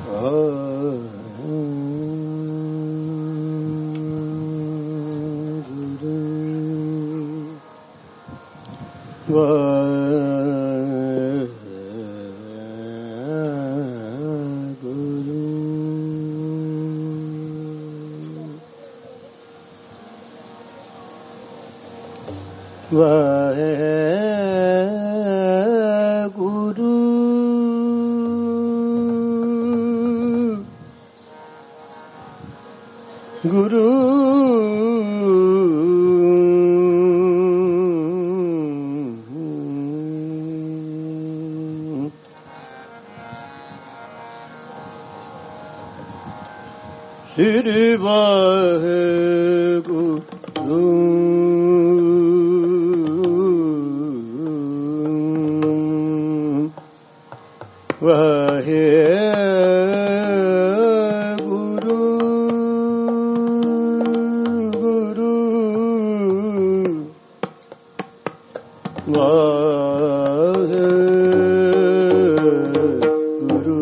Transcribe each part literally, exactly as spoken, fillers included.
ਗੁਰੂ ਸ੍ਰੀ ਵਾਹਿਗੁਰੂ ਵਾਹਿਗੁਰੂ ਗੁਰੂ ਵਾਹਿਗੁਰੂ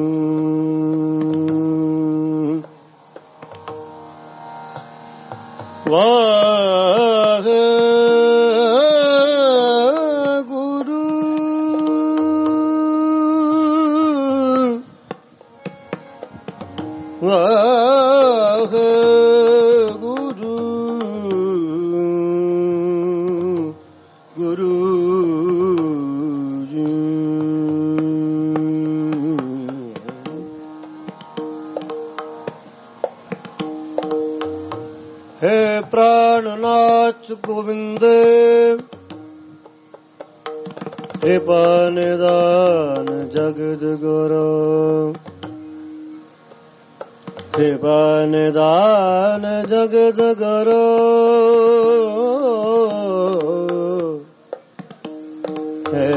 ਵਾਹਿਗੁਰੂ ਵਾਹਿਗੁਰੂ ਗੁਰੂ ਜੀ ਹੈ ਪ੍ਰਾਣਨਾਥ ਗੋਬਿੰਦ ਕਿਰਪਾ ਨਿਦਾਨ ਜਗਤ ਗੁਰੂ ਕਿਰਪਾ ਨਿਦਾਨ ਜਗਤ ਗੁਰੂ ਹੈ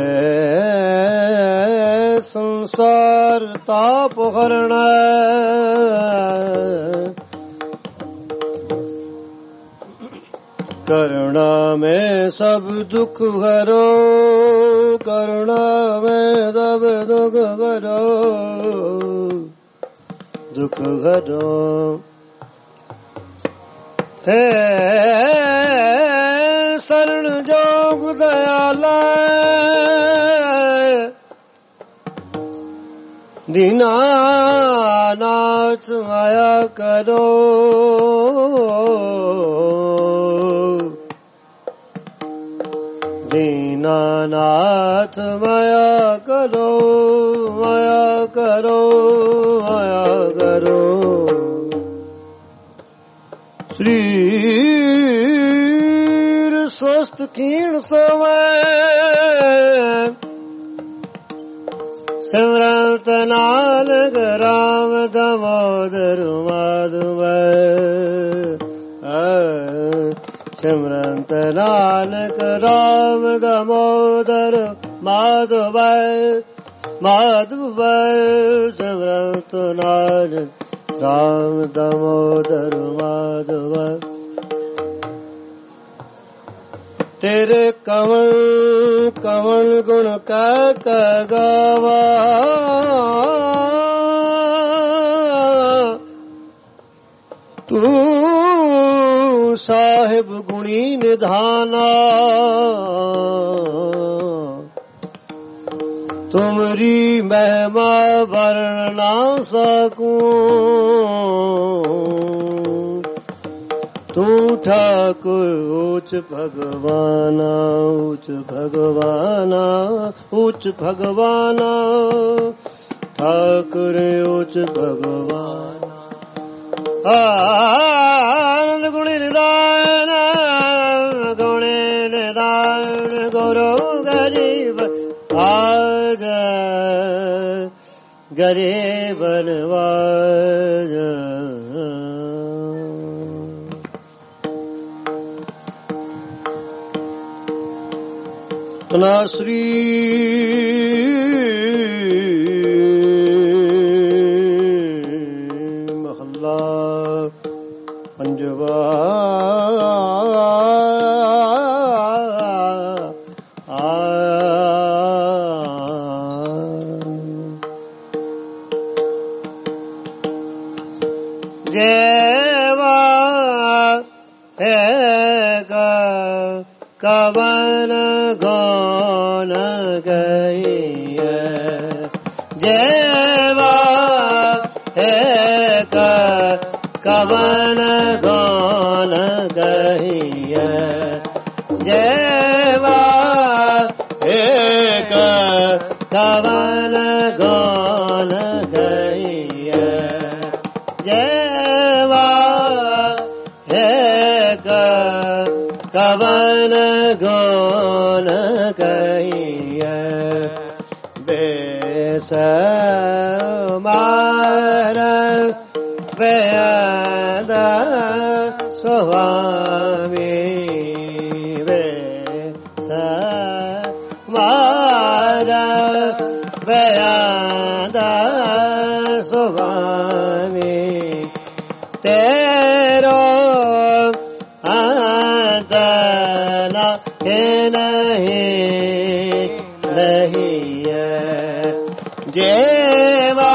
ਸੰਸਾਰ ਤਾਪ ਹਰਣਾ करुणा में सब दुख हरो करुणा में सब दुख हरो दुख हरो है शरण जोग दयाला दीनानाथ माया करो दीनानाथ माया करो माया करो माया करो शरीर स्वस्थ क्षीण समय सिमरत नानक राम दामोदर माधव सिमरत नानक राम दामोदर माधव माधव सिमरत नानक राम दामोदर माधव तेरे कवन कवन गुण का गावा तू साहिब गुणी निधाना तुमरी महिमा वर्ण ना सकूं तू ठाकुर ऊच भगवाना ऊच भगवाना ऊच भगवाना ठाकुर ऊच भगवाना आनंद गुणी निदान गुणी निदान गुरु गरीब आज गरीब नवाज श्री महला पंजवा जेवा एक कवन गौन गई जेवा एक कवन गौन गई जेवा एक कवन गौन गई जेवा एक कवन गौन गई बेस मार वेद स्वामी बेस मार वेद स्वामी तेरो आदना है नहीं नहीं जेवा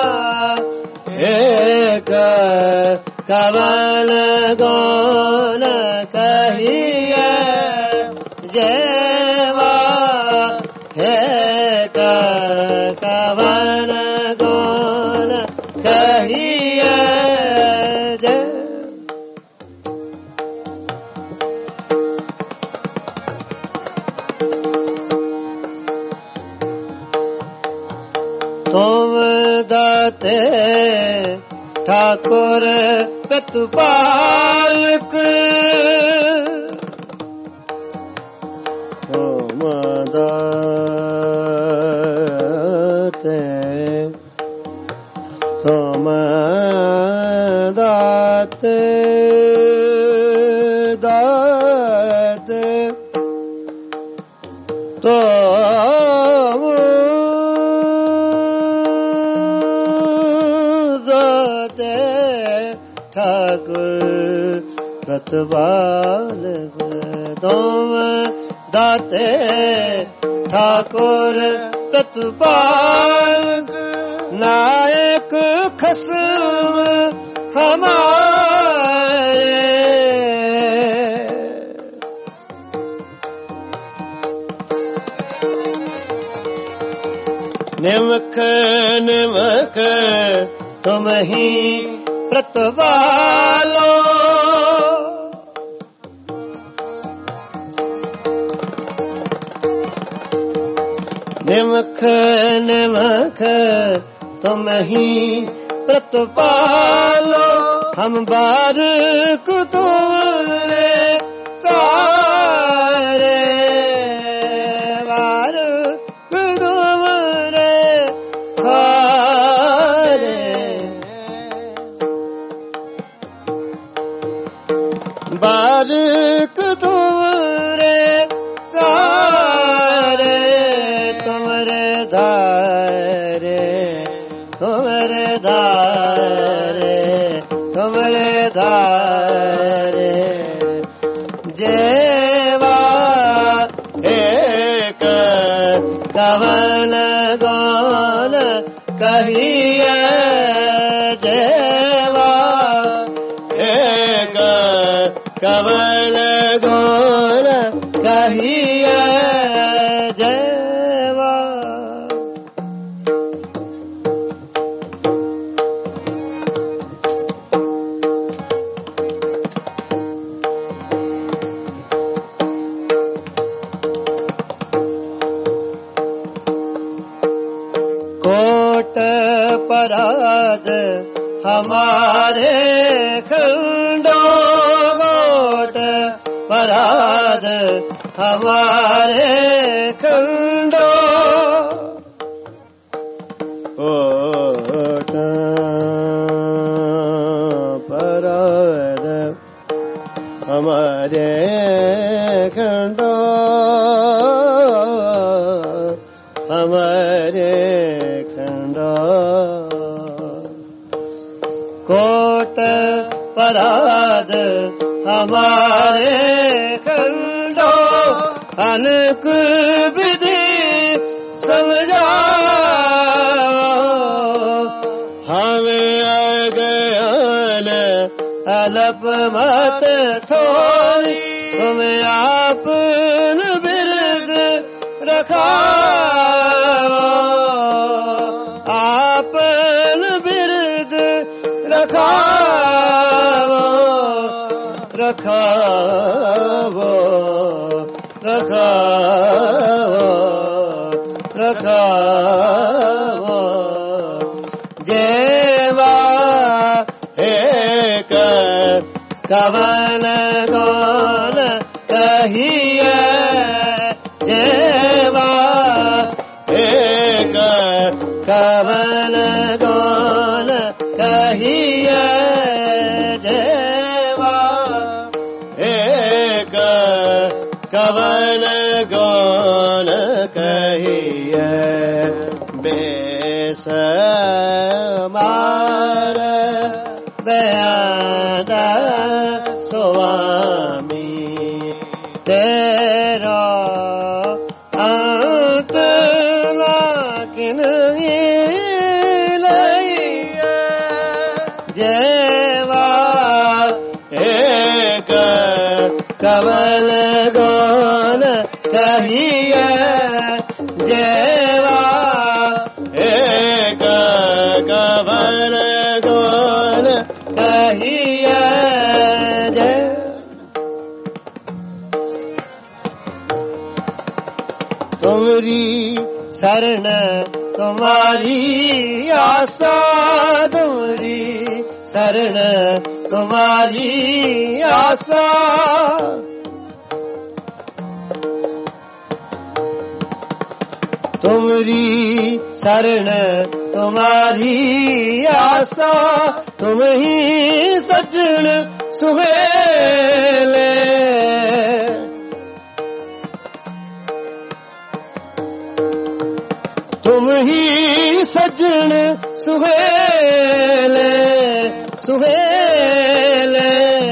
एक कवन गौन कहिए जेवा एक कवन गौन कहिए तुम दाते ठाकुर प्रतिपालक तुम दाते तुम दाते दाते तो प्रतिपालक तुम दाते ठाकुर प्रतिपालक नायक खसम हमारे निमक निमक तुम ही प्रतिपालो निमक निमक तुम ही प्रतिपालो हम बारक तुमरे तारे बारक तुमरे तारे बारक तुमरे तारे तुमरे धारे तुमरे धारे तुमरे धारे जेवा एक कवन गौन कहिए जेवा एक कवन गौन कहिए जेवा कोट पराध हमारे खंडो कोट पराध हमारे खंडो कोट पराध हमारे खंडो हमारे खंडो कोट पराध हमारे खंडो अनेक विधि समझाओ हमें आ गया अलप मत थोरी तुम आपन बिरद रखाओ आपन बिरद रखाओ रखाओ रखाओ रखाओ जेवा एक कवन कौन कहिए जेवा एक कवन कौन कहिए जेवा एक कवन कौन कहिए बेस मार बयान स्वामी तेरा अंत लाकिन लइया जेवा एक कवन गौन कहिए जेवा एक कवन गौन कहिए जे तुमरी शरण तुम्हारी आशा तुमरी शरण तुम्हारी आशा तुमरी शरण तुम्हारी आशा तुम ही सजन सुहेले तुम ही सजन सुहेले सुहेले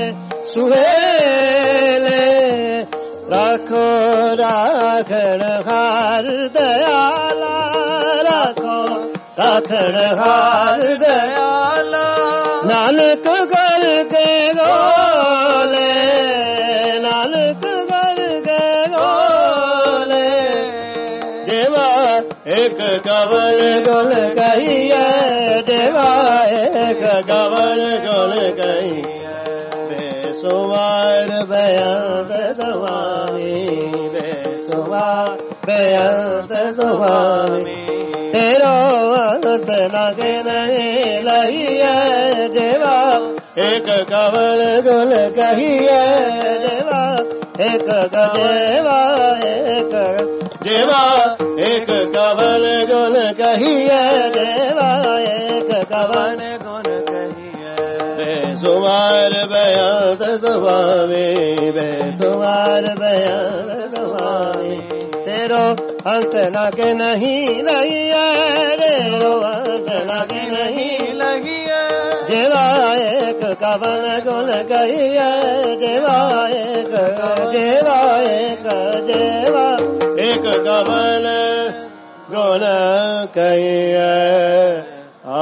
सुहेले राखो राखण हार दयाला राखो राखण हार दयाला नानक कर के गोले नानक कर के गोले देवा एक कवन गुण कहिए देवा एक कवन गुण कहिए बेसुमार बयान स्वामी बेसुमार बयान स्वामी तेरो अंत लगे नहीं लहिए देवा एक कवन गुण कहिए देवा एक देवा एक देवा एक कवन गुण कहिए देवा एक कवन गुण कहिए बेसुमार बयान स्वामी बेसुमार बयान स्वामी तेरो अंत लगे नहीं लहिए तेरो अंत लगे नहीं लहिए देवा एक कवन गुण कहिए देवा एक देवा एक देवा एक कवन गुण कहिए आ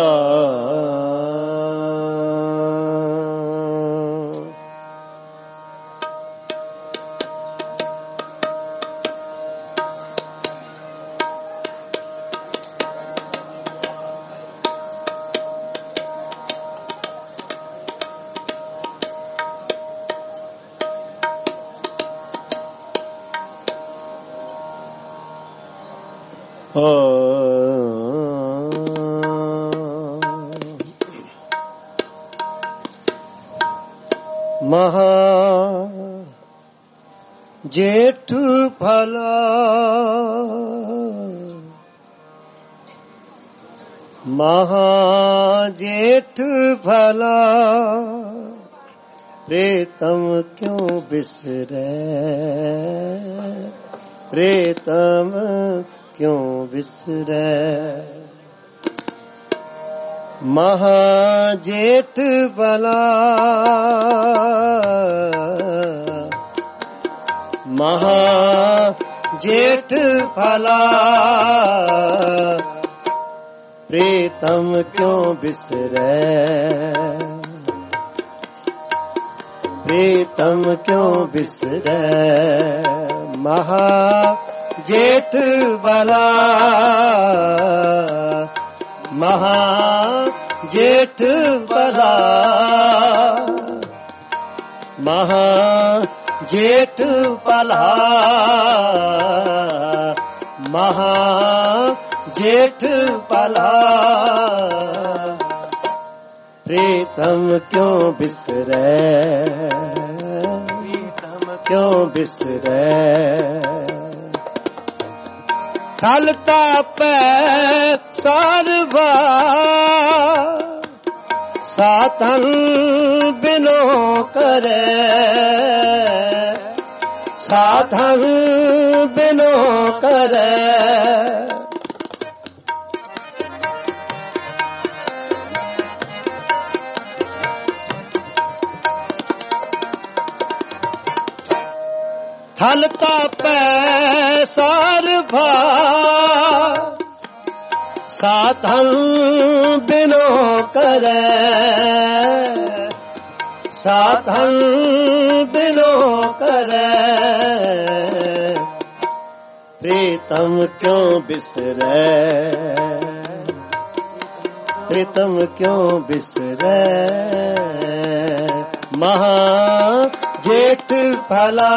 महा जेठ फला महा जेठ फला प्रीतम क्यों बिसरे प्रीतम क्यों बिसरे महाजेठ भला महाजेठ भला प्रीतम क्यों बिसरे प्रीतम क्यों बिसरै महा जेठ भला महा जेठ भला महा जेठ भला महा जेठ भला प्रीतम क्यों बिसरै प्रीतम क्यों बिसरै थल तापै सारवा साधन बिनो करे साधन बिनो करे थल तापै सारवा साधन बिनो करे साधन बिनो करे प्रीतम क्यों बिसरै प्रीतम क्यों बिसरै महा जेठ भला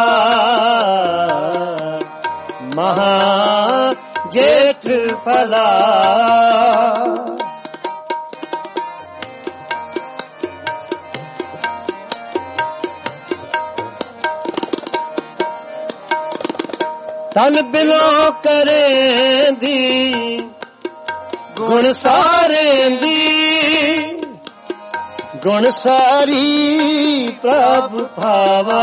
महा जेठ भला तन बिलो करेंदी गुण सारेंदी गुण सारी प्रभु भावा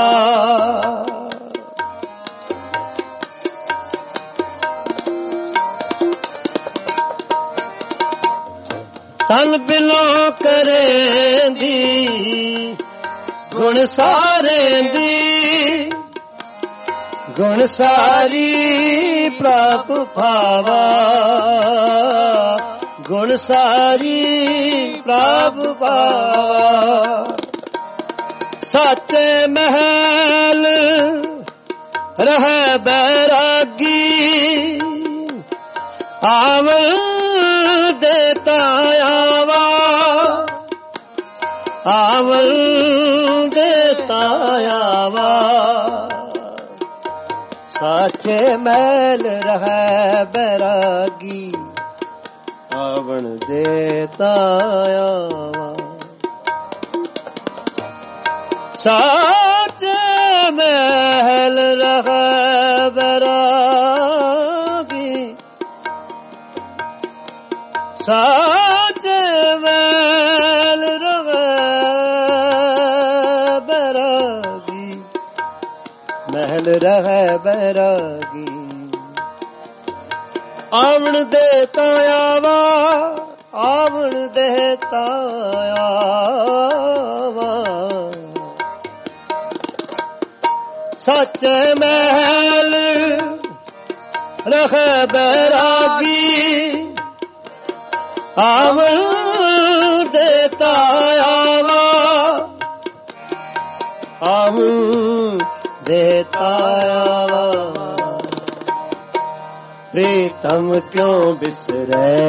तन बिलो करेंदी गुण सारेंदी गुण सारी प्रभु भावा गुण सारी प्रभु भावा सच्चे महल रह बैरागी आवन देता आवा आवन देता आवा साचे महल रह बैरागी आवन देता आवा साचे महल रह बैरागी साचे महल रह बैरागी महल रह बैरागी आवन देता आवा आवन देता आवा सच्चे महल रह बैरागी आवन देता आवा आवन देता आवा प्रीतम क्यों बिसरै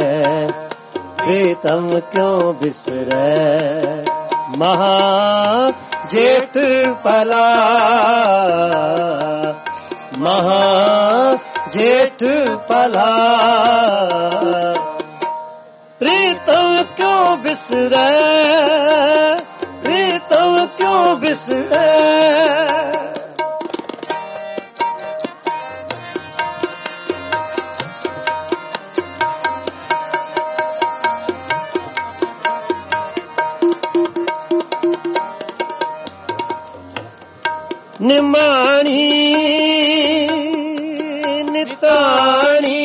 प्रीतम क्यों बिसरै महा जेठ भला महा जेठ भला प्रीतम क्यों बिसरै प्रीतम क्यों बिसरै निमाणी निताणी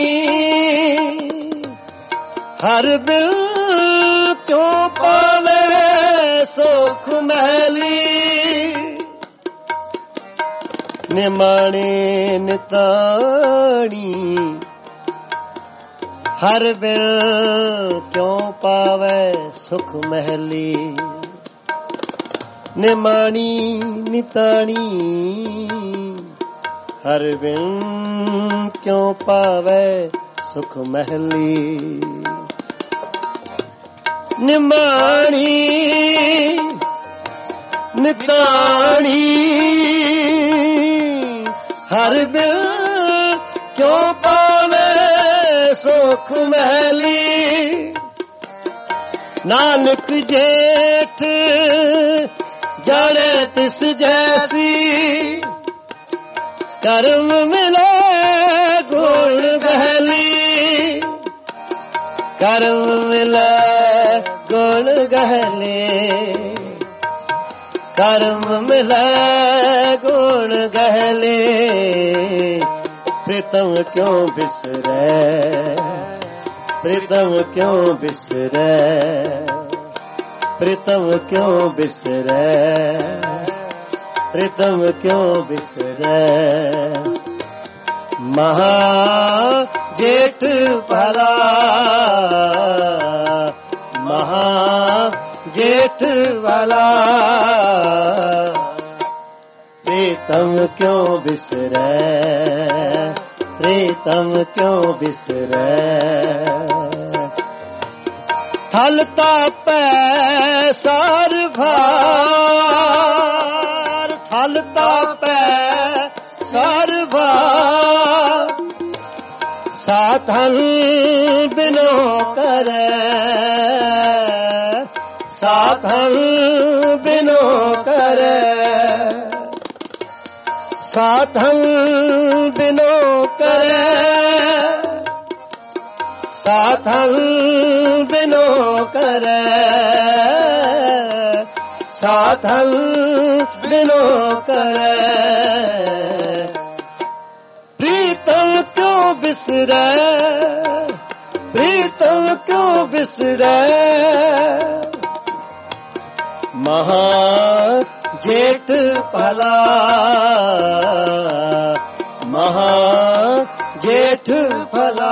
हर बिल क्यों पावे सुख महली निमाणी निताणी हर बिल क्यों पावे सुख महली ਨਿਮਾਣੀ ਨਿਤਾਣੀ ਹਰ ਬਿਨ ਕਿਉ ਪਾਵੇ ਸੁਖ ਮਹਿਲੀ। ਨਿਮਾਣੀ ਨਿਤਾਣੀ ਹਰ ਬਿਨ ਕਿਉ ਪਾਵੇ ਸੁਖ ਮਹਿਲੀ। ਨਾਨਕ ਜੇਠ ਜਾਣੇ ਤਿਸ ਜੈਸੀ ਕਰਮ ਮਿਲੇ ਗੁਣ ਗਹਿਲੀ। ਕਰਮ ਮਿਲੇ ਗੁਣ ਗਹਿਲੇ ਕਰਮ ਮਿਲੇ ਗੁਣ ਗਹਿਲੇ। ਪ੍ਰੀਤਮ ਕਿਉ ਬਿਸਰੈ ਪ੍ਰੀਤਮ ਕਿਉ ਬਿਸਰੈ ਪ੍ਰੀਤਮ ਕਿਉ ਬਿਸਰੈ ਪ੍ਰੀਤਮ ਕਿਉ ਬਿਸਰੈ। ਮਹਾ ਜੇਠ ਭਲਾ ਮਹਾ ਜੇਠ ਭਲਾ ਪ੍ਰੀਤਮ ਕਿਉ ਬਿਸਰੈ ਪ੍ਰੀਤਮ ਕਿਉ ਬਿਸਰੈ। ਥਲ ਤਾਪੈ ਸਾਰ ਭਾਰ ਥਲ ਤਾਪੈ ਸਾਰ ਭਾਰ ਸਾਧਨ ਬਿਨੋ ਕਰੈ ਸਾਧਨ ਬਿਨੋ ਕਰੈ ਸਾਧਨ ਬਿਨੋ ਕਰੈ ਸਾਧਨ ਬਿਨੋ ਕਰੈ ਸਾਧਨ ਬਿਨੋ ਕਰੈ। ਪ੍ਰੀਤਮ ਕਿਉ ਬਿਸਰੈ ਪ੍ਰੀਤਮ ਕਿਉ ਬਿਸਰੈ। ਮਹਾ ਜੇਠ ਭਲਾ ਮਹਾ ਜੇਠ ਭਲਾ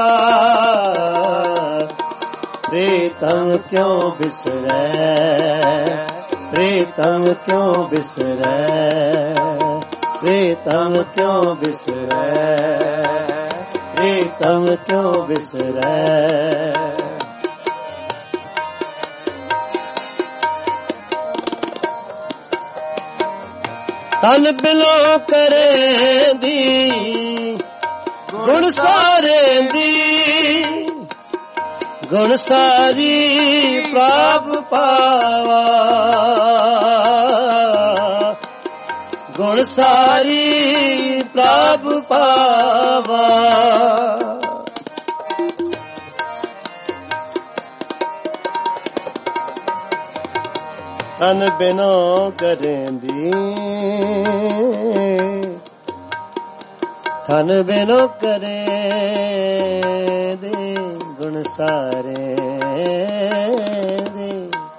ਪ੍ਰੀਤਮ ਕਿਉ ਬਿਸਰੈ ਪ੍ਰੀਤਮ ਕਿਉ ਬਿਸਰੈ ਪ੍ਰੀਤਮ ਕਿਉ ਬਿਸਰੈ ਪ੍ਰੀਤਮ ਕਿਉ ਬਿਸਰੈ। ਤਨ ਬਿਨੋ ਕਰੇ ਦੀ ਗੁਣ ਸਾਰੇ ਦੀ ਗੁਣ ਸਾਰੀ ਪ੍ਰਭ ਪਾਵਾ ਗੁਣ ਸਾਰੀ ਪ੍ਰਭ ਪਾਵਾ। ਤਨ ਬਿਨੋ ਕਰੇਂਦੀ ਤਨ ਬਿਨੋ ਕਰੇ ਦੇ ਗੁਣ ਸਾਰੇ ਦੇ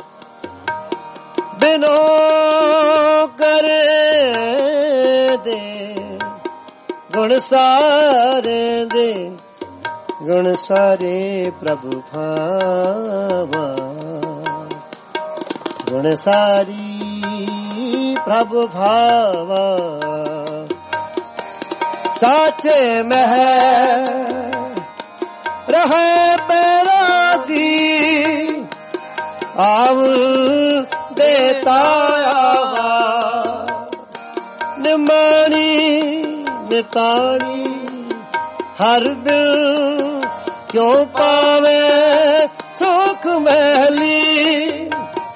ਬਿਨੋ ਕਰੇ ਦੇ ਗੁਣ ਸਾਰੇ ਦੇ ਗੁਣ ਸਾਰੇ ਪ੍ਰਭੂ ਭਾਵਾ ਗੁਣ ਸਾਰੀ ਪ੍ਰਭੂ ਭਾਵਾ। ਸਾਚੇ ਮਹਿ ਰਹੇ ਬੈਰਾਗੀ ਆਵ ਦੇਤਾ ਆਵਾ ਨਿਮਾਣੀ ਨਿਤਾਣੀ ਹਰ ਬਿਨ ਕਿਉ ਪਾਵੇ ਸੁਖ ਮਹਿਲੀ।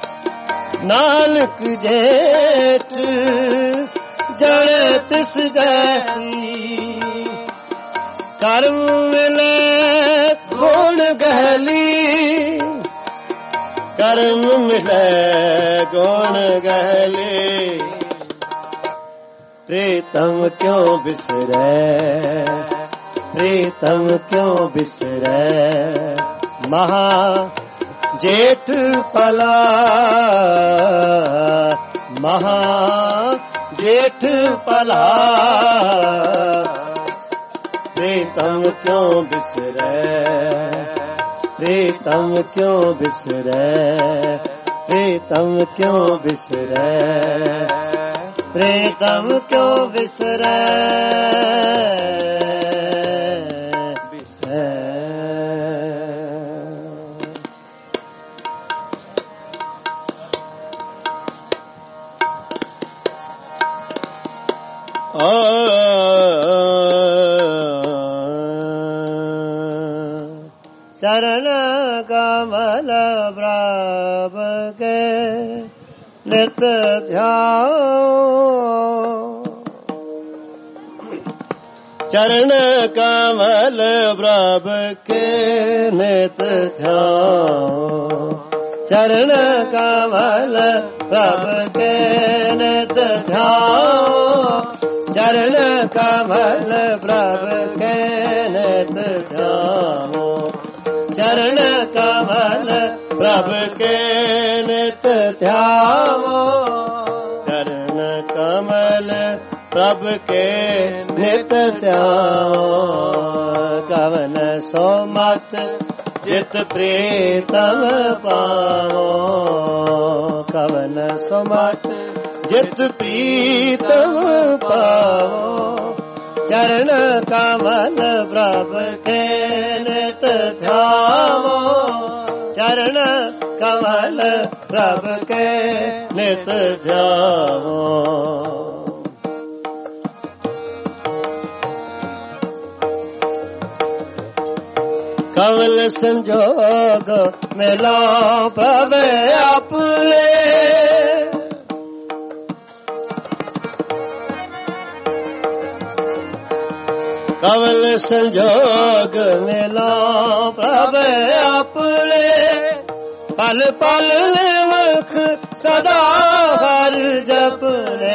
ਨਾਨਕ ਜੇਠ ਜਣੇ ਤਿਸ ਜੈਸੀ ਕਰਮ ਮਿਲੇ ਗੁਣ ਗਹਿਲੀ ਕਰਮ ਮਿਲੇ ਗੁਣ ਗਹਿਲੀ। ਪ੍ਰੀਤਮ ਕਿਉ ਬਿਸਰੈ ਪ੍ਰੀਤਮ ਕਿਉ ਬਿਸਰੈ। ਮਹਾ ਜੇਠ ਭਲਾ ਮਹਾ ਜੇਠ ਭਲਾ ਪ੍ਰੀਤਮ ਕਿਉ ਬਿਸਰੈ ਪ੍ਰੀਤਮ ਕਿਉ ਬਿਸਰੈ प्रीतम क्यों बिसरै, प्रीतम क्यों बिसरै, बिसरै। चरण कमल प्रभ के नित ध्यान, चरण कमल प्रभ के नित ध्यान, चरण कमल प्रभ के नित ध्यान, चरण कमल प्रभ के नित ध्यान, चरण कमल प्रभ के नित ध्यावो, चरण कमल प्रभ के नित ध्यावो। कवन सो मत जित प्रीतम पावो, कवन सो मत जित प्रीतम पावो, चरण कमल प्रभ के नित ध्यावो, चरण कमल प्रभ के नित ध्यावो। कमल संजोग मिलो प्रभ अपने, कमल संजोग मिलो प्रभ अपने, पल पल मुख सदा हर जपने,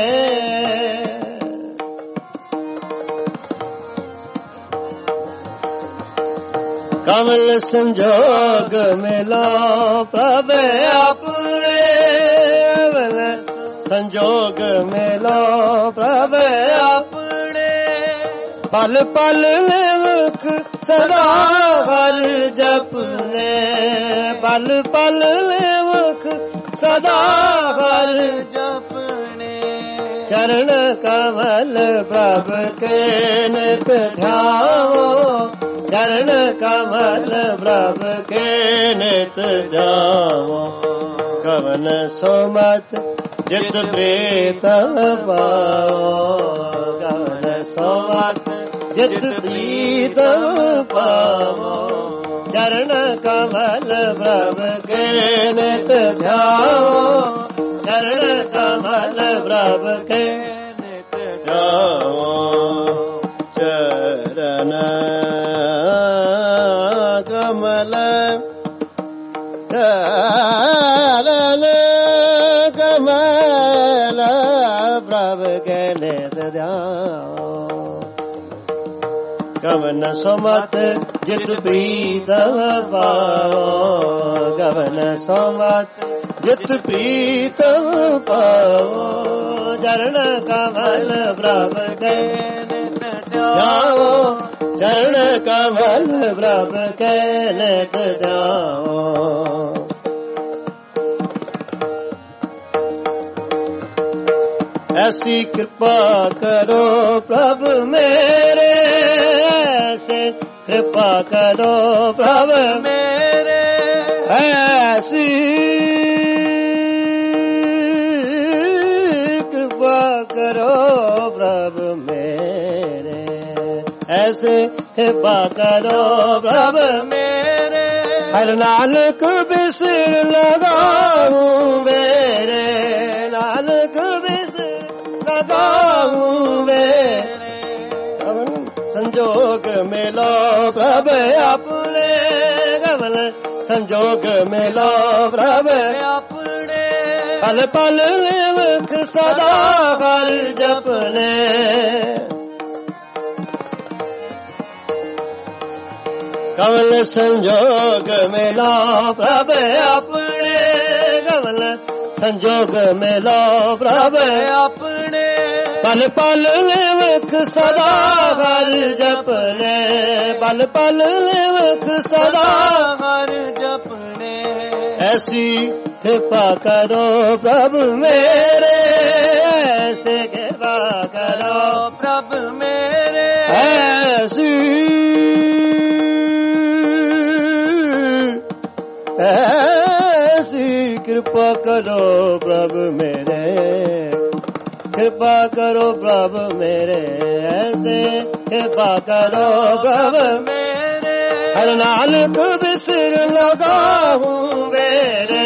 कमल संजोग मिलो प्रभ अपने, कमल संजोग मिलो प्रभ अपने, पल पल मुख सदा हर जपने, पल पल मुख सदा हर जपने, चरण कमल प्रभ के नित ध्यावो, चरण कमल प्रभ के नित ध्यावो। कवन सो मत जित प्रीतम पावो, कवन सो मत जित प्रीतम पावो, चरण कमल प्रभ के नित ध्यावो, चरण कमल प्रभ के नित ध्यावो। चरण कमल चरण कमल प्रभ के नित ध्यावो, कवन सो मत जित प्रीतम पावो, कवन सो मत जित प्रीतम पावो, चरण कमल प्रभ के नित ध्यावो, चरण कमल प्रभ के नित ध्यावो। ऐसी कृपा करो प्रभु मेरे, ऐसे कृपा करो प्रभु मेरे, ऐसी कृपा करो प्रभु मेरे, ऐसे कृपा करो प्रभु मेरे, हर नानक बिसर लगाऊं मेरे, नानक बिसर लगाऊं मेरे, कवन संजोग मिलो प्रभ अपने, कवन संजोग मिलो प्रभ अपने, पल पल मुख सदा हर जपने, कमल संजोग मिलो प्रभ अपने, कमल संजोग मिलो प्रभ अपने, पल पल मुख सदा हर जपने, पल पल मुख सदा हर जपने, ऐसी कृपा करो प्रभु मेरे, ऐसे कृपा करो प्रभु मेरे, ऐसी ऐसी कृपा करो प्रभु मेरे, कृपा करो प्रभु मेरे, ऐसे कृपा करो प्रभु मेरे, हर नानक बिसर लगा हूँ मेरे,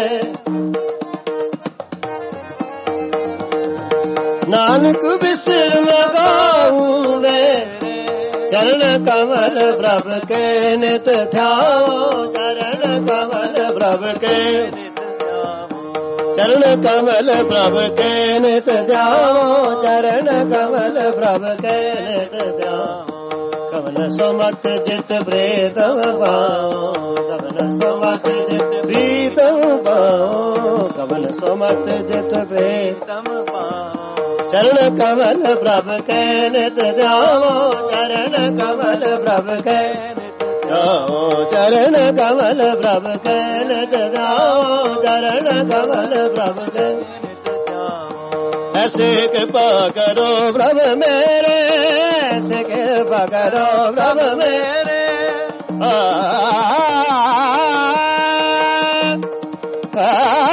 नानक बिसर लगा हूँ मेरे, चरण कमल प्रभु के नित ध्याओ, चरण कमल प्रभु के नित ध्याओ, चरण कमल प्रभु के नित ध्याओ, चरण कमल प्रभु के नित ध्याओ, कमल सुमत जित प्रीतम पाओ, कमल सुमत जित प्रीतम पाओ, कमल सुमत जित प्रीतम पाओ, चरण कमल प्रभु के नित ध्याओ, चरण कमल प्रभु के नित ध्याओ, चरण कमल प्रभु के नित ध्याओ, चरण कमल प्रभु के नित ध्याओ, ऐसे कृपा करो प्रभु मेरे, ऐसे कृपा करो प्रभु मेरे, आ, आ, आ,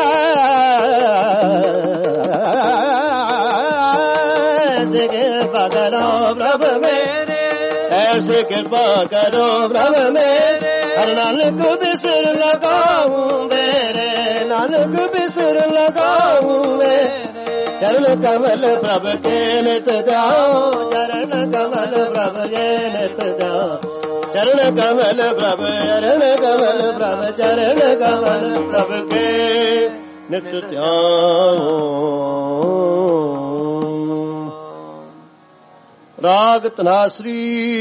प्रभु मेरे, ऐसे कृपा करो प्रभु मेरे, हर नानक बिसर लगाऊं मेरे, नानक बिसर लगाऊं मेरे, चरण कमल प्रभु के नित ध्याओ, चरण कमल प्रभु के नित ध्याओ, चरण कमल प्रभु, चरण कमल प्रभु, चरण कमल प्रभु के नित ध्याओ। राग तनासरी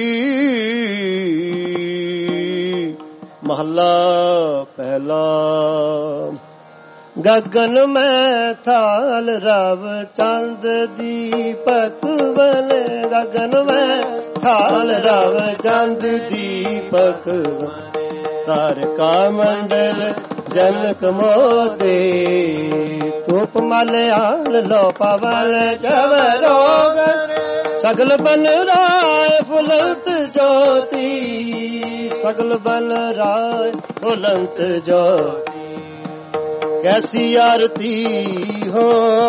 महला पहला। गगन में थाल रव चंद दीपक बने, गगन में थाल रव चंद दीपक बने, तारका मंडल जनक मोदे, धूप मलयाल लो पवन चवरोग, सगल बन राय फुलंत ज्योति, सगल बन राय फुलंत ज्योति, कैसी आरती हो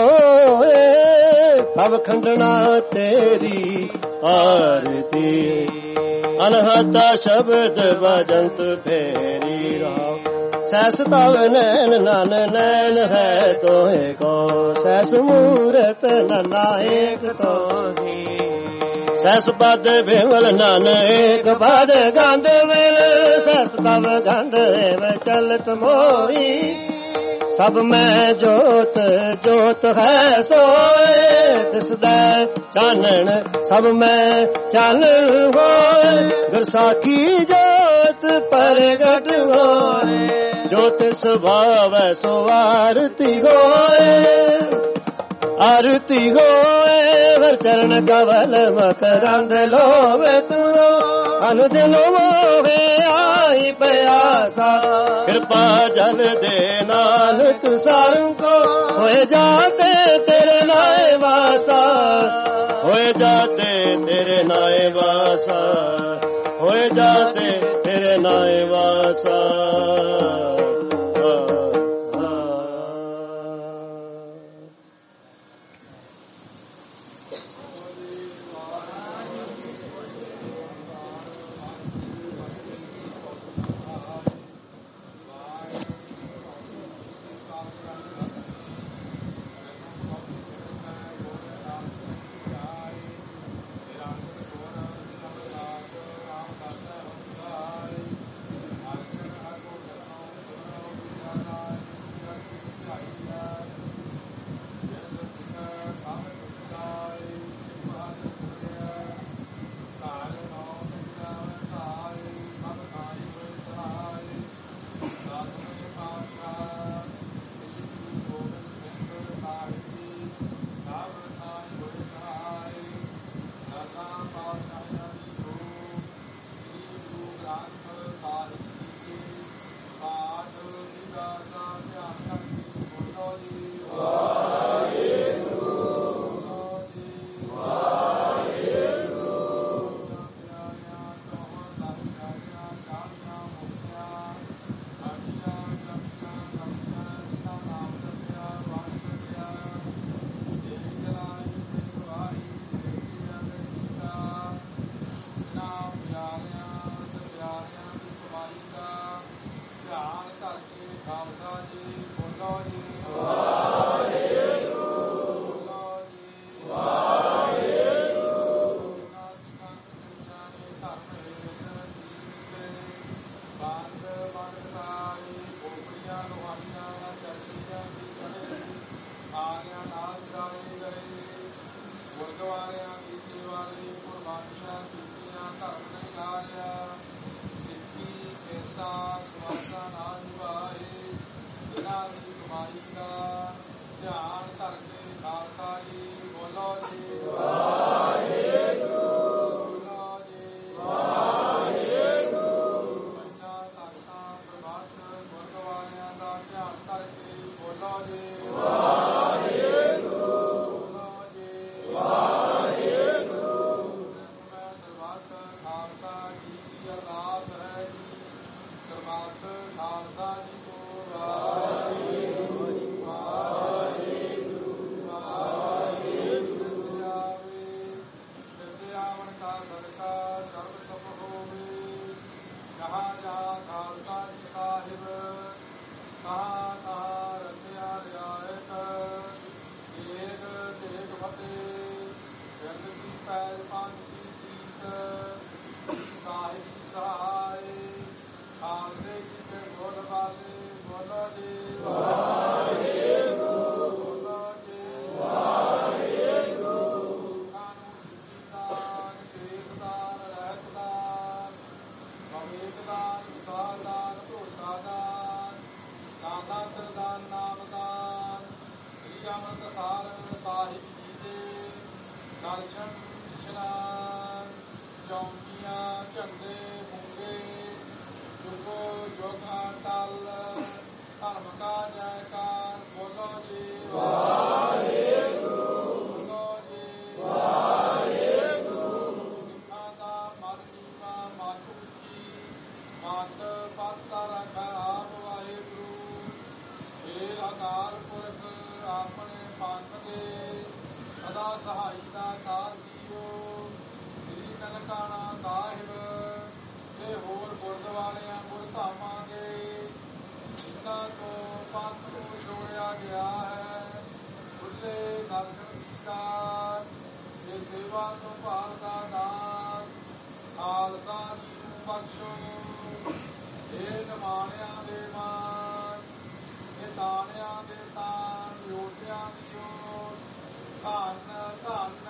भव खंडना तेरी आरती, अनहता शब्द बजंत फेरी राव, सहस तव नैन नन नैन है तोहे को, सहस मूरत नना एक तो ही, सहस पद विमल नन एक पद गंध मिल, सहस तव गंध एव चलत मोही, सब में जोत जोत है सोए, तिसदा चानन सब में चानन होए, गुरसाखी जोत प्रगट होए, ज्योत स्वभाव सो आरती होए, आरती होए, हर चरण कवल मकरंद लोवे तुरो, अनुदिन मोहे आई प्यासा, कृपा जल दे नानक सारंग को, होए जाते तेरे नाए वासा, होए जाते तेरे नाए वासा, होए जाते तेरे नाए वासा। ਖਾਲਸਾ ਜੀ ਬੋਲੋ ਜੀ ਵਾਹਿਗੁਰੂ ਬੋਲੋ ਜੀ ਵਾਹਿਗੁਰੂ ਸਿੱਖਾਂ ਸਿੱਖਾਂ ਦੇ ਧਰਮ ਹੇਠ ਸੀਤੇ ਬੰਦ ਬੰਦ ਤਾਈ ਖੋਪੜੀਆਂ ਲੋਹਾਈਆਂ ਚਰਖੀਆਂ ਦੀ ਕੜੇ ਆਗਿਆਂ ਨਾਲ ਜਾਏ ਗਏ ਗੁਰਦੁਆਰਿਆਂ ਦੀ ਸੇਵਾ ਲਈ ਕੁਰਬਾਨੀਆਂ ਕੀਤੀਆਂ ਧਰਮ ਨਹੀਂ ਹਾਰਿਆ ਸਿੱਖੀ ਕੈਸਾ ਸਵਾਸਾ ਨਾ ਨਿਭਾਏ ਇਹਨਾਂ ਦੀ ਕਮਾਈ ਦਾ ਧਿਆਨ ਧਰ ਕੇ ਖਾਲਸਾ ਜੀ ਬੋਲੋ ਜੀ ਵਾਹਿਗੁਰੂ ਬੋਲੋ ਜੀ ਵਾਹਿਗੁਰੂ ਪੰਜਾਂ ਤਖ਼ਤਾਂ ਸਰਬੱਤ ਗੁਰਦੁਆਰਿਆਂ ਦਾ ਧਿਆਨ ਧਰ ਕੇ ਬੋਲੋ ਜੀ ਵਾਹਿਗੁਰੂ ਬੋਲੋ ਜੀ ਵਾਹਿਗੁਰੂ ਮੈਂ ਸਰਬੱਤ ਖਾਲਸਾ ਜੀ ਦੀ ਅਰਦਾਸ ਹੈ ਜੀ ਸਰਬੱਤ ਖਾਲਸਾ ਜੀ ਕੋ ਵਾਹਿਗੁਰੂ ਵਾਹਿਗੁਰੂ ਵਾਹਿਗੁਰੂ ਆਵੇ ਤੇ ਆਵਣ ਕਾ ਸਦਕਾ ਸਰਬ ਸਫ ਹੋਵੇ ਜਹਾਂ ਜਹਾਂ ਖਾਲਸਾ ਜੀ ਸਾਹਿਬ ਕਹਾਂ ਕਹਾਂ ਰਸਿਆ ਰਿਆਇਤ ਤੇਗ ਤੇਗ ਫਤਿਹ ਬਿਰਦ ਕੀ ਪੈਰ ਪੰਜ ਕੀ ਪ੍ਰੀਤ ਸਾਹਿਬ ਜੀ ਸਹਾਏ ਖਾਲਸੇ ਜੀ ਕੇ ਗੋਲ ਵਾਲੇ ਬੋਲੋ ਜੀ ਵਾਹਿਗੁਰੂ ਬੋਲੋ ਜੀ ਵਾਹਿਗੁਰੂ ਸਿੱਖਾਂ ਨੂੰ ਸਿੱਖੀ ਦਾਨ ਕੇਸ ਦਾਨ ਰਹਿਤ ਦਾਨ ਵਿਵੇਕ ਦਾਨ ਵਿਸਾਲ ਦਾਨ ਭਰੋਸਾ ਦਾਨ ਦਾਨਾ ਸਰਦਾਨ ਨਾਮ ਦਾਨ ਸ੍ਰੀ ਅੰਮ੍ਰਿਤਸਰ ਸਾਹਿਬ ਜੀ ਦੇ ਦਰਸ਼ਨ ਇਸ਼ਨਾਨ ਚੌਂਕੀਆਂ ਝੰਡੇ ਮੁੰਗੇ ਜੁਗੋ ਜੋਗਾ ਟਲ ਧਰਮ ਕਾ ਜੈਕਾਰ ਬੋਲੋ ਜੀ ਵਾਹਿਗੁਰੂ ਬੋਲੋ ਜੀ ਵਾਹਿਗੁਰੂ ਸਿੱਖਾਂ ਦਾ ਮਨ ਨੀਵਾਂ ਮੱਤ ਉੱਚੀ ਮੱਤ ਪੱਤ ਰੱਖ ਆਪ ਵਾਹਿਗੁਰੂ ਹੇ ਅਕਾਲ ਪੁਰਖ ਆਪਣੇ ਪੰਥ ਦੇ ਸਦਾ ਸਹਾਈ ਦਾ ਕਾਰ ਜੀਓ ਸ੍ਰੀ ਨਨਕਾਣਾ ਸਾਹਿਬ ਤੇ ਹੋਰ ਗੁਰਦੁਆਰਿਆਂ ਗੁਰਧਾਮਾਂ ਦੇ ਜਿਨ੍ਹਾਂ ਤੋਂ ਪੰਥ ਨੂੰ ਛੋੜਿਆ ਗਿਆ ਹੈ ਖੁੱਲੇ ਦਰਸ਼ਨ ਦੀਦਾਰ ਤੇ ਸੇਵਾ ਸੰਭਾਲ ਦਾ ਦਾਨ ਖਾਲਸਾ ਜੀ ਨੂੰ ਬਖਸ਼ੋ ਇਹ ਨਿਮਾਣਿਆਂ ਦੇ ਮਾਨ ਇਹ ਤਾਣਿਆਂ ਦੇ ਤਾਨ ਯੋਧਿਆਂ ਦੀ ਜੋਤ ਧੰਨ ਧੰਨ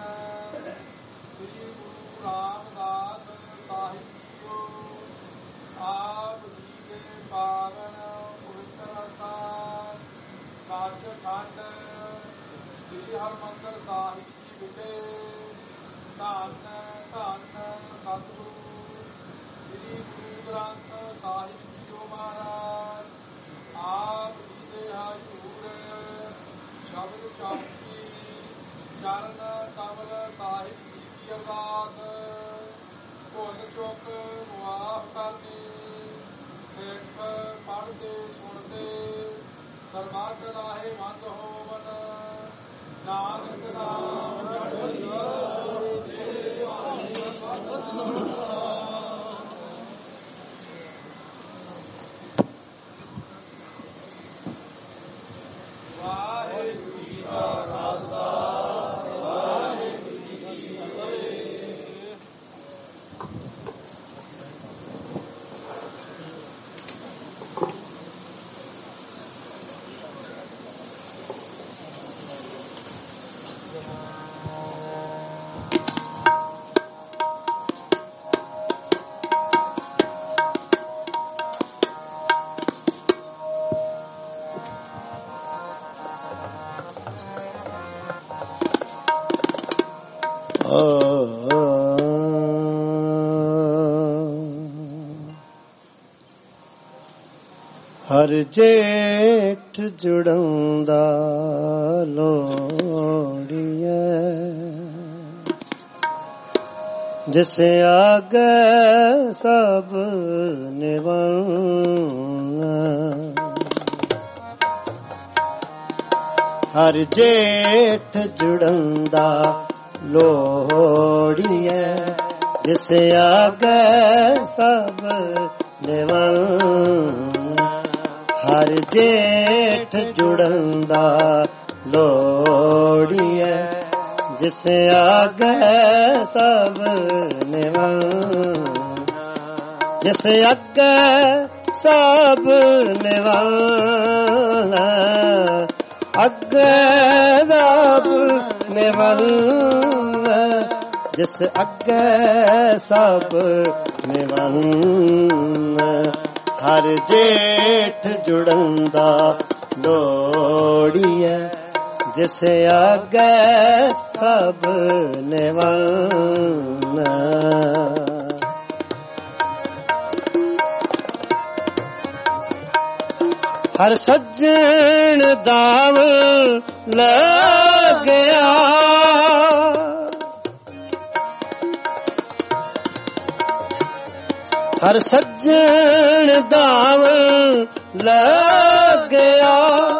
ਸ੍ਰੀ ਗੁਰੂ ਰਾਮਦਾਸ ਸਾਹਿਬ ਜੀਓ ਆਪ ਜੀ ਦੇ ਪਾਵਨ ਪਵਿੱਤਰ ਸਥਾਨ ਸੱਚਖੰਡ ਸ੍ਰੀ ਹਰਿਮੰਦਰ ਸਾਹਿਬ ਜੀ ਵਿਖੇ ਧੰਨ ਧੰਨ ਸਤਿਗੁਰੂ ਸ੍ਰੀ ਗੁਰੂ ਗ੍ਰੰਥ ਸਾਹਿਬ ਜੀਓ ਮਹਾਰਾਜ ਆਪ ਜੀ ਦੇ ਹਜ਼ੂਰ ਸ਼ਬਦ ਚੌਕੀ ਚਰਨ ਕਮਲ ਸਾਹਿਬ ਜੀ ਦੀ ਅਰਦਾਸ ਭੁੱਲ ਚੁੱਕ ਮੁਆਫ ਕਰਨੀ ਸਿੱਖ ਪੜ੍ਹਦੇ ਸੁਣਦੇ ਸਰਬੱਤ ਲਾਹੇ ਮੰਦ ਹੋਵਨ ਨਾਨਕ ਨਾਮ ਚੜ੍ਹਦੀ ਤੇਰੇ ਭਾਣੇ ਵਾਹਿਗੁਰੂ ਜੀ ਕਾ ਖਾਲਸਾ ਵਾਹਿਗੁਰੂ ਜੀ ਕੀ ਫਤਿਹ। ਹਰ ਜੇਠ ਜੁੜਾਉਂਦਾ ਲੋੜੀਐ ਜਿਸ ਆਗੇ ਸਭ ਨਿਵਾਉਣਾ। ਹਰ ਜੇਠ ਜੁੜਾਉਂਦਾ ਲੋੜੀਐ ਜਿਸ ਆਗੇ ਸਭ ਨਿਵਾਉਣਾ। ਹਰ ਜੇਠ ਜੁੜਨ ਦਾ ਲੋੜੀਐ ਜਿਸ ਆਗੇ ਸਭ ਨਿਵਲ ਜਿਸ ਅੱਗੇ ਸਭ ਨਿਵਲ ਅੱਗੇ ਸਭ ਨਿਵਲ ਜਿਸ ਅੱਗੇ ਸਭ ਨਿਵਲ ਹਰ ਜੇਠ ਜੁੜਨ ਦਾ ਲੋੜੀਐ ਜਿਸ ਅੱਗੇ ਸਭ ਨਿਵਲ ਹਰ ਸੱਜਣ ਦਾਵ ਲੱਗਿਆ ਹਰ ਸੱਜਣ ਦਾਵ ਲੱਗਿਆ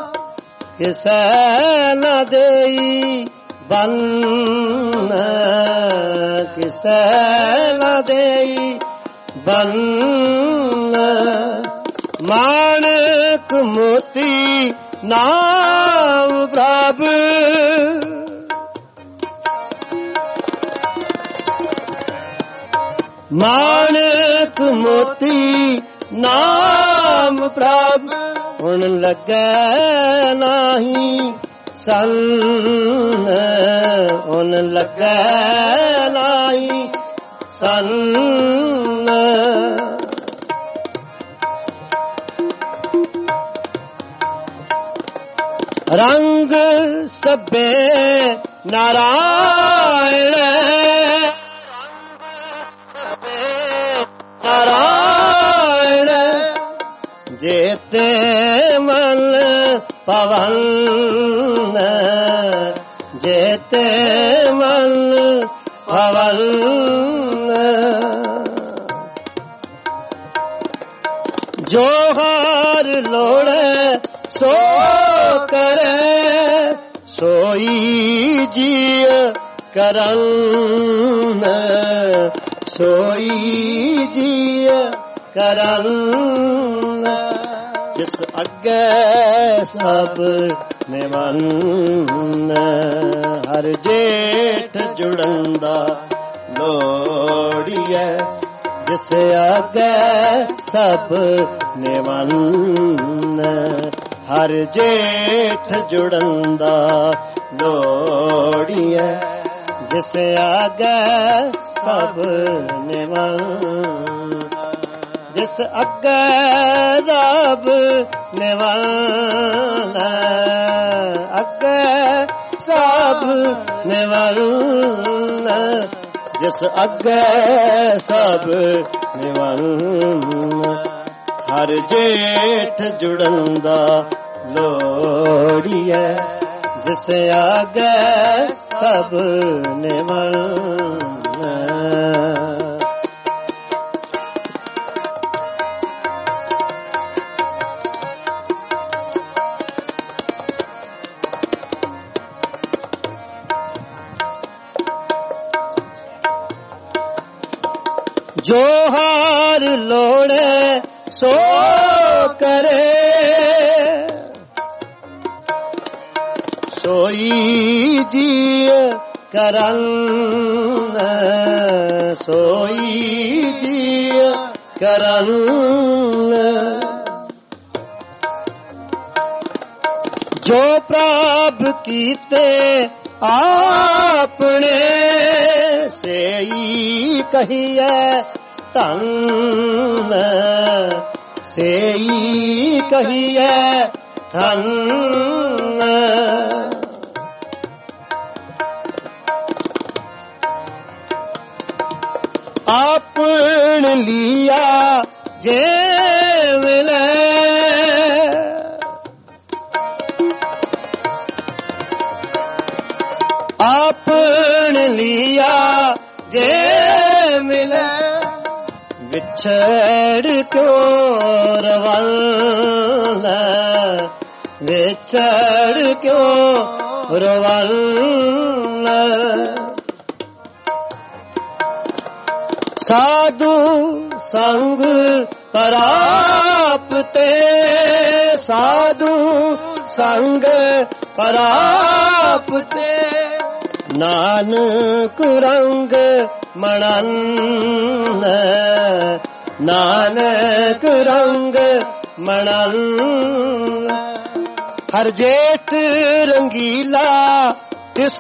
ਕਿਸੇ ਨਾ ਦੇਈ ਬੰਨ ਕਿਸੇ ਨਾ ਦੇਈ ਬੰਨ ਮਾਣਕ ਮੋਤੀ ਨਾਮ ਪ੍ਰਭ ਮਾਣਕ ਮੋਤੀ ਨਾਮ ਪ੍ਰਭ ਹੁਣ ਲੱਗੈ ਨਾਹੀ ਸੰਨ ਹੁਣ ਲੱਗੈ ਨਾਹੀ ਸੰਨ ਰੰਗ ਸਭੇ ਨਾਰਾਇਣ ਨਾਰਾਇਣ ਜੇਤੇ ਮਨ ਪਵਨ ਜੇਤੇ ਮਨ ਪਵਨ ਜੋ ਹਰ ਲੋੜੇ ਸੋ ਕਰੇ ਸੋਈ ਜੀ ਕਰਨ ਸੋਈ ਜੀ ਕਰਨ ਜਿਸ ਅੱਗੇ ਸਭ ਨਿਵਨ ਹਰ ਜੇਠ ਜੁੜਨ ਦਾ ਲੋੜੀਐ ਜਿਸ ਅੱਗੇ ਸਭ ਨਿਵਨ ਹਰ ਜੇਠ ਜੁੜਨ ਦਾ ਲੋੜੀਐ ਜਿਸ ਅੱਗੇ ਸਭ ਨਿਵਲ ਜਿਸ ਅੱਗੇ ਸਭ ਨਿਵਲ ਅੱਗੇ ਸਭ ਨਿਵਲ ਜਿਸ ਅੱਗੇ ਸਭ ਨਿਵਲ ਹਰ ਜੇਠ ਜੁੜਨ ਦਾ ਲੋੜੀਐ ਜਿਸ ਅੱਗੇ ਸਭ ਨਿਵਲ ਜੋ ਹਰ ਲੋੜੇ ਸੋ ਕਰੇ ਸੋਈ ਜੀ ਕਰਨ ਸੋਈ ਜੀ ਕਰਨ ਜੋ ਪ੍ਰਭ ਕੀਤੇ ਆਪਣੇ ਸੇਈ ਕਹੀਐ ਧੰਨ ਸੇਈ ਕਹੀਐ ਧੰਨ ਆਪਣ ਲੀਆ ਜੇ ਮਿਲੇ ਆਪਣ ਲੀਆ ਜੇ ਮਿਲੇ ਵਿਛੜ ਕਿਉਂ ਰਵਲ ਵਿਛੜ ਕਿਉਂ ਰਵਲ ਸਾਧੂ ਸੰਗ ਪਰਾਪ ਤੇ ਸਾਧੂ ਸੰਗ ਪ੍ਰਾਪਤੇ ਨਾਨਕ ਰੰਗ ਮਣਨ ਨਾਨਕ ਰੰਗ ਮਣਨ ਹਰ ਜੇਠ ਰੰਗੀਲਾ ਤਿਸ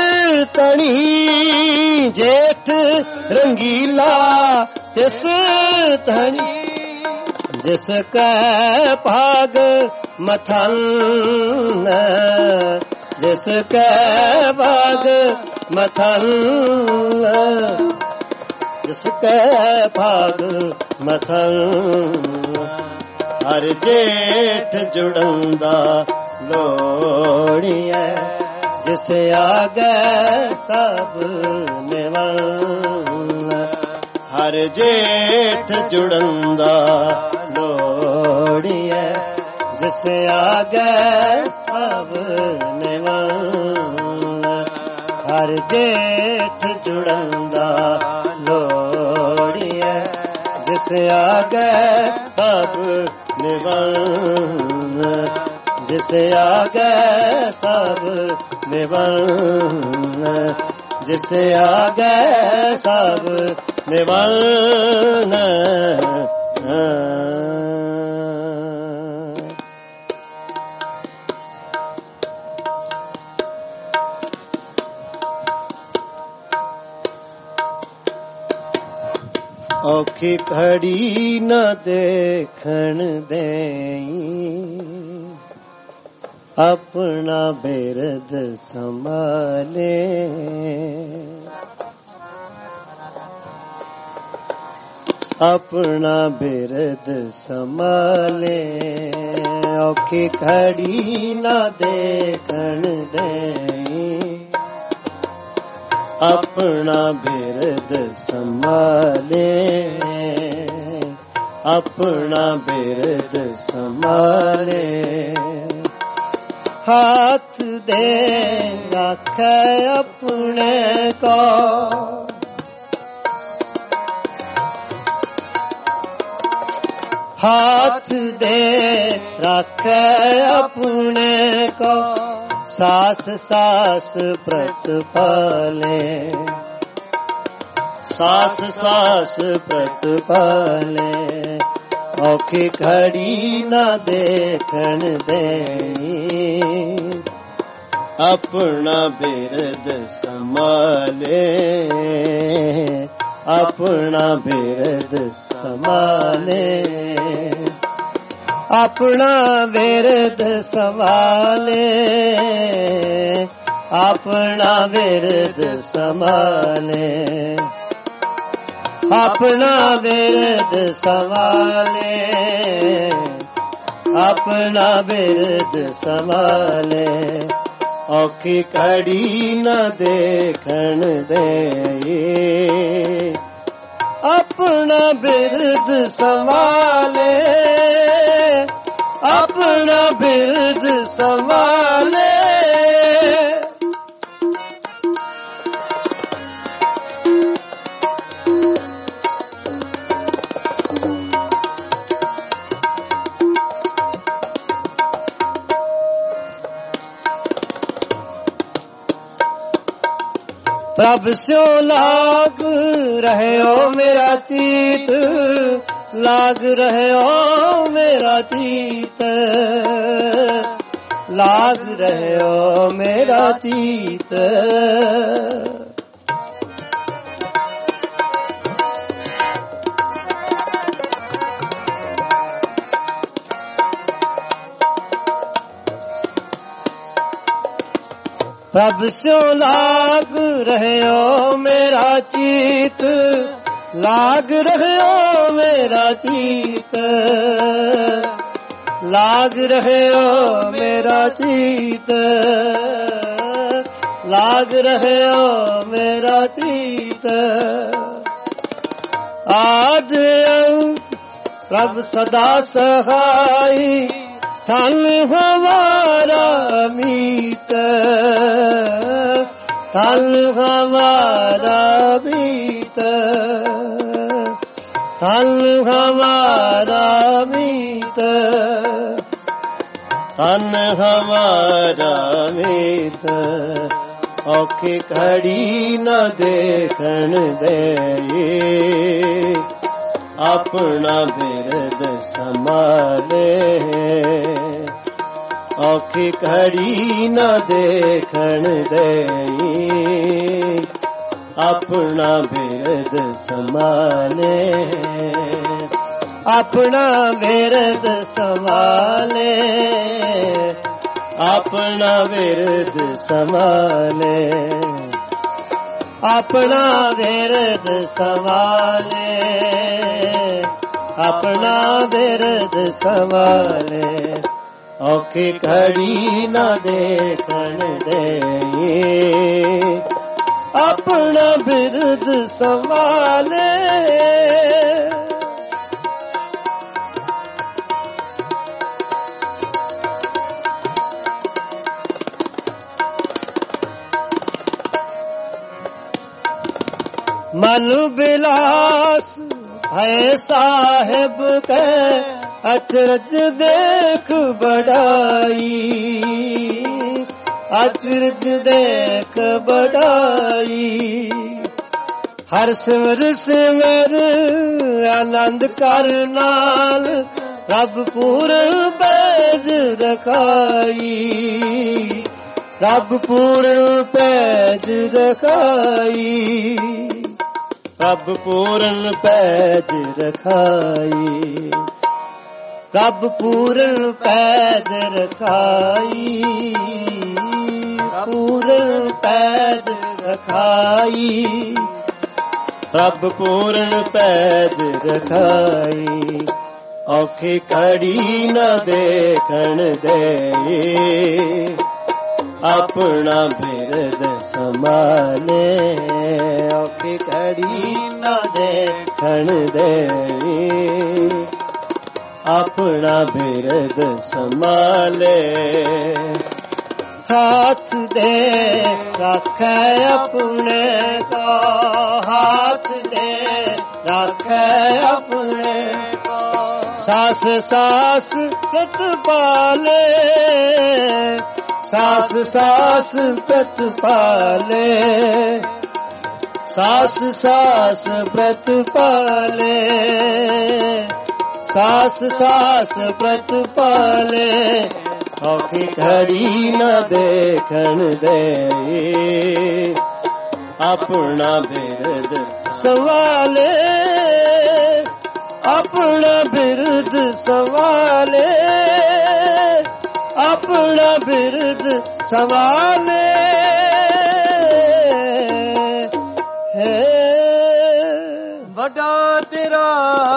ਤਣੀ ਜੇਠ ਰੰਗੀਲਾ ਤਿਸ ਤਣੀ ਜਿਸ ਕੈ ਭਾਗ ਮਥਨ ਜਿਸ ਕੈ ਭਾਗ ਮਥਨ ਜਿਸ ਕੈ ਭਾਗ ਮਥਨ ਹਰ ਜੇਠ ਜੁੜੰਦਾ ਲੋੜੀਐ ਜਿਸ ਆਗੈ ਸਭ ਨਿਵਨ ਹਰ ਜੇਠ ਜੁੜੰਦਾ ਲੋੜੀਐ ਜਿਸ ਆਗੈ ਸਭ ਨਿਵਨ ਹਰ ਜੇਠ ਜੁੜੰਦਾ ਲੋੜੀਐ ਜਿਸ ਆਗੈ ਸਭ ਨਿਵਨ ਜਿਸ ਆਗੈ ਸਭ ਨਿਵਨ ਜਿਸ ਆਗੈ ਸਭ ਨਿਵਨ ਔਖੀ ਘੜੀ ਨ ਦੇਖਣ ਦੇਈ ਆਪਣਾ ਬਿਰਦ ਸੰਭਾਲੇ ਆਪਣਾ ਬਿਰਦ ਸੰਭਾਲੇ ਔਖੀ ਘੜੀ ਨ ਦੇਖਣ ਦੇਈ ਆਪਣਾ ਬਿਰਦ ਸੰਭਾਲੇ ਆਪਣਾ ਬਿਰਦ ਸੰਭਾਲੇ ਹਾਥ ਦੇ ਰੱਖੇ ਆਪਣੇ ਕੋ ਹਾਥ ਦੇ ਰੱਖੇ ਆਪਣੇ ਕੋ ਸਾਸ ਸਾਸ ਪ੍ਰਤਪਾਲੇ ਸਾਸ ਸਾਸ ਪ੍ਰਤਪਾਲੇ ਔਖੀ ਘੜੀ ਨਾ ਦੇਖਣ ਦੇਈ ਆਪਣਾ ਬਿਰਦ ਸੰਭਾਲੇ ਆਪਣਾ ਬਿਰਦ ਸੰਭਾਲੇ ਆਪਣਾ ਬਿਰਦ ਸੰਭਾਲੇ ਆਪਣਾ ਬਿਰਦ ਸੰਭਾਲੇ ਆਪਣਾ ਬਿਰਦ ਸੰਭਾਲੇ ਆਪਣਾ ਬਿਰਦ ਸੰਭਾਲੇ ਔਖੀ ਘੜੀ ਨਾ ਦੇਖਣ ਦੇਈ ਆਪਣਾ ਬਿਰਦ ਸੰਭਾਲੇ ਆਪਣਾ ਬਿਰਦ ਸੰਭਾਲੇ ਪ੍ਰਭ ਸਿਓ ਲਾਗ ਰਹਿਓ ਮੇਰਾ ਚੀਤ ਲਾਗ ਰਹਿਓ ਮੇਰਾ ਚੀਤ ਲਾਗ ਰਹਿਓ ਮੇਰਾ ਚੀਤ ਪ੍ਰਭ ਸਿਓ ਲਾਗ ਰਹਿਓ ਮੇਰਾ ਚੀਤ ਲਾਗ ਰਹਿਓ ਮੇਰਾ ਚੀਤ ਲਾਗ ਰਹਿਓ ਮੇਰਾ ਚੀਤ ਲਾਗ ਰਹਿਓ ਮੇਰਾ ਚੀਤ ਆਦ ਅੰਤ ਪ੍ਰਭ ਸਦਾ ਸਹਾਈ ਧਨ ਹਮਾਰਾ ਮੀਤ ਧਨ ਹਮਾਰਾ ਮੀਤ ਧਨ ਹਮਾਰਾ ਮੀਤ ਤਨ ਹਮਾਰਾ ਮੀਤ ਔਖੀ ਘੜੀ ਨਾ ਦੇਖਣ ਦੇ ਆਪਣਾ ਬਿਰਦ ਸੰਭਾਲੇ ਔਖੀ ਘੜੀ ਨਾ ਦੇਖਣ ਦੇ ਆਪਣਾ ਬਿਰਦ ਸੰਭਾਲੇ ਆਪਣਾ ਬਿਰਦ ਸੰਭਾਲੇ ਆਪਣਾ ਬਿਰਦ ਸੰਭਾਲੇ ਆਪਣਾ ਬਿਰਦ ਸੰਭਾਲੇ ਆਪਣਾ ਬਿਰਦ ਸੰਭਾਲੇ ਔਖੀ ਘੜੀ ਨਾ ਦੇਖਣ ਦੇ ਆਪਣਾ ਬਿਰਦ ਸੰਭਾਲੇ ਮਨ ਬਿਲਾਸ ਹੈ ਸਾਹਿਬ ਕੈ ਅਚਰਜ ਦੇਖ ਬੜਾਈ ਅਚਰਜ ਦੇਖ ਬੜਾਈ ਹਰ ਸਿਮਰ ਸਿਮਰ ਆਨੰਦ ਕਰ ਨਾਲ ਰੱਬ ਪੂਰਨ ਪੈਜ ਰਖਾਈ ਰੱਬ ਪੂਰਨ ਪੈਜ ਰਖਾਈ ਰੱਬ ਪੂਰਨ ਪੈਜ ਰਖਾਈ ਰੱਬ ਪੂਰਨ ਪੈਜ ਰਖਾਈ ਪੂਰਨ ਪੈਜ ਰਖਾਈ ਰੱਬ ਪੂਰਨ ਪੈਜ ਰਖਾਈ ਔਖੀ ਘੜੀ ਨਾ ਦੇਖਣ ਦੇ ਆਪਣਾ ਬਿਰਦ ਸੰਭਾਲੇ ਔਖੀ ਘੜੀ ਨਾ ਦੇਖਣ ਦੇ ਆਪਣਾ ਬਿਰਦ ਸੰਭਾਲੇ ਹਾਥ ਦੇ ਰੱਖੇ ਆਪਣੇ ਕੋ ਹਾਥ ਦੇ ਰੱਖੇ ਆਪਣੇ ਕੋ ਸਾਸ ਸਾਸ ਪ੍ਰਤਪਾਲੇ ਸਾਸ ਸਾਸ ਪ੍ਰਤਪਾਲੇ ਸਾਸ ਸਾਸ ਪ੍ਰਤਪਾਲੇ ਸਾਸ ਸਾਸ ਪ੍ਰਤਪਾਲੇ ਔਖੀ ਘੜੀ ਨਾ ਦੇਖਣ ਦੇ ਆਪਣਾ ਬਿਰਦ ਸੰਭਾਲੇ ਆਪਣਾ ਬਿਰਦ ਸੰਭਾਲੇ ਆਪਣਾ ਬਿਰਦ ਸੰਭਾਲੇ ਹੈ ਵੱਡਾ ਤੇਰਾ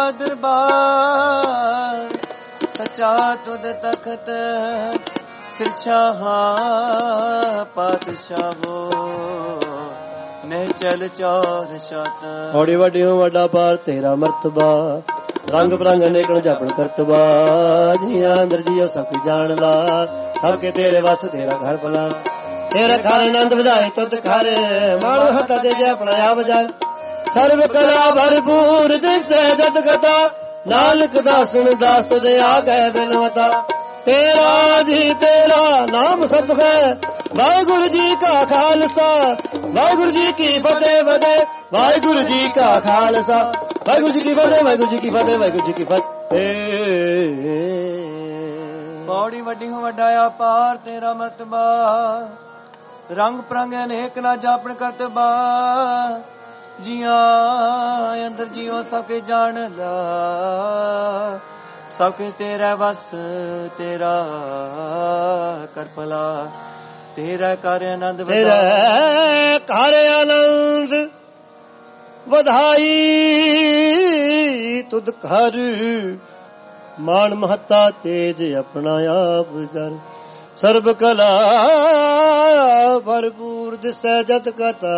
ਦਰਬਾਰ ਸੱਚਾ ਤੁਧ ਤਖਤ ਸਿਰਛਾਹਾਂ ਪਾਤਸ਼ਾਹੋ ਨਹੀਂ ਚਲ ਚੌਦ ਸ਼ਤ ਹੋੜੀ ਵੱਡਿਓ ਵੱਡਾ ਪਾਰ ਤੇਰਾ ਮਰਤਬਾ ਰੰਗ ਬਰੰਗ ਅਨੇਕਣ ਜਾਪਣ ਕਰਤਬਾ ਜੀਆਂ ਅੰਦਰ ਜੀਓ ਸਭ ਜਾਣ ਲਾ ਸਭ ਕੇ ਤੇਰੇ ਵਸ ਤੇਰਾ ਘਰ ਭਲਾ ਤੇਰਾ ਘਰ ਆਨੰਦ ਵਧਾਏ ਤੁਧ ਘਰ ਮਾਣੋ ਹੱਥ ਦੇ ਜੇ ਆਪਣਾ ਆਪ ਜਾ ਸਰਬ ਕਲਾ ਭਰਪੂਰ ਦਿਸੈ ਜਤ ਕਥਾ ਨਾਨਕ ਦਾਸਨ ਦਾਸ ਤੁਦੇ ਆ ਗਏ ਬਿਨਵਤਾ ਤੇਰਾ ਜੀ ਤੇਰਾ ਨਾਮ ਸਤਿ ਹੈ ਵਾਹਿਗੁਰੂ ਜੀ ਕਾ ਖਾਲਸਾ ਵਾਹਿਗੁਰੂ ਜੀ ਕੀ ਫਤਿਹ ਫਤਿਹ ਵਾਹਿਗੁਰੂ ਜੀ ਕਾ ਖਾਲਸਾ ਵਾਹਿਗੁਰੂ ਜੀ ਕੀ ਫਤਿਹ ਵਾਹਿਗੁਰੂ ਜੀ ਕੀ ਫਤਿਹ ਵਾਹਿਗੁਰੂ ਜੀ ਕੀ ਫਤਿਹ ਪੌੜੀ ਵੱਡੀ ਹੋ ਵੱਡਾ ਅਪਾਰ ਤੇਰਾ ਮਰਤਬਾ ਰੰਗ ਪ੍ਰੰਗ ਅਨੇਕ ਨਾ ਜਾਪਣ ਕਰਤਬਾ ਜੀਆਂ ਅੰਦਰ ਜੀਓ ਸਭ ਕੇ ਜਾਣ ਲਾ ਸਭ ਕੇ ਤੇਰਾ ਵਸ ਤੇਰਾ ਕਰ ਭਲਾ ਤੇਰਾ ਕਰ ਆਨੰਦ ਤੇਰਾ ਕਰ ਆਨੰਦ ਵਧਾਈ ਤੁਧ ਘਰ ਮਾਨ ਮਹੱਤਾ ਤੇਜ ਆਪਣਾ ਆਪ ਜਨ ਸਰਬ ਕਲਾ ਭਰਪੂਰ ਦਿਸੈ ਜਤ ਕਥਾ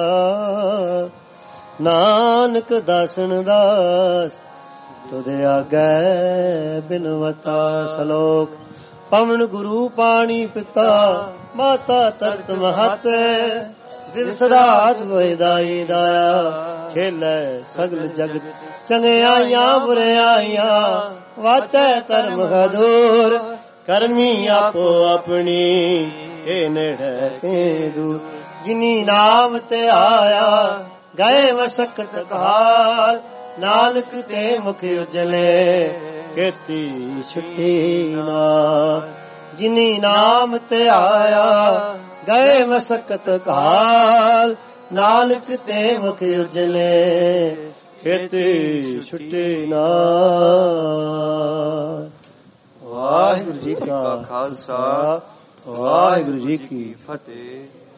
ਨਾਨਕ ਦਾਸਨ ਦਾਸ ਤੁਦੇ ਆਗੈ ਬਿਨਵਤਾ ਸਲੋਕ ਪਵਨ ਗੁਰੂ ਪਾਣੀ ਪਿਤਾ ਮਾਤਾ ਤਰਤ ਮਹਤ ਦਿਲ ਸਦਾਤ ਹੋਏ ਦਾਈ ਦਾਇਆ ਖੇਲੇ ਸਗਲ ਜਗਤ ਚੰਗਿਆਈਆਂ ਬੁਰਿਆਈਆਂ ਵਾਚੈ ਧਰਮ ਹਦੂਰ ਕਰਮੀ ਆਪੋ ਆਪਣੀ ਇਹ ਨੇੜੇ ਤੇ ਦੂਰ ਜਿਨੀ ਨਾਮ ਤੇ ਆਇਆ ਗਏ ਮਸਕਤ ਕਾਲ ਨਾਨਕ ਤੇ ਮੁਖ ਉਜਲੇ ਕੀਤੀ ਛੁੱਟੀ ਨਾ ਜਿਨੀ ਨਾਮ ਤੇ ਆਇਆ ਗਏ ਮਸਕਤ ਕਾਲ ਨਾਨਕ ਤੇ ਮੁਖ ਉਜਲੇ ਕੀਤੀ ਛੁੱਟੀ ਨਾ। ਵਾਹਿਗੁਰੂ ਜੀ ਕਾ ਖਾਲਸਾ ਵਾਹਿਗੁਰੂ ਜੀ ਕੀ ਫਤਿਹ।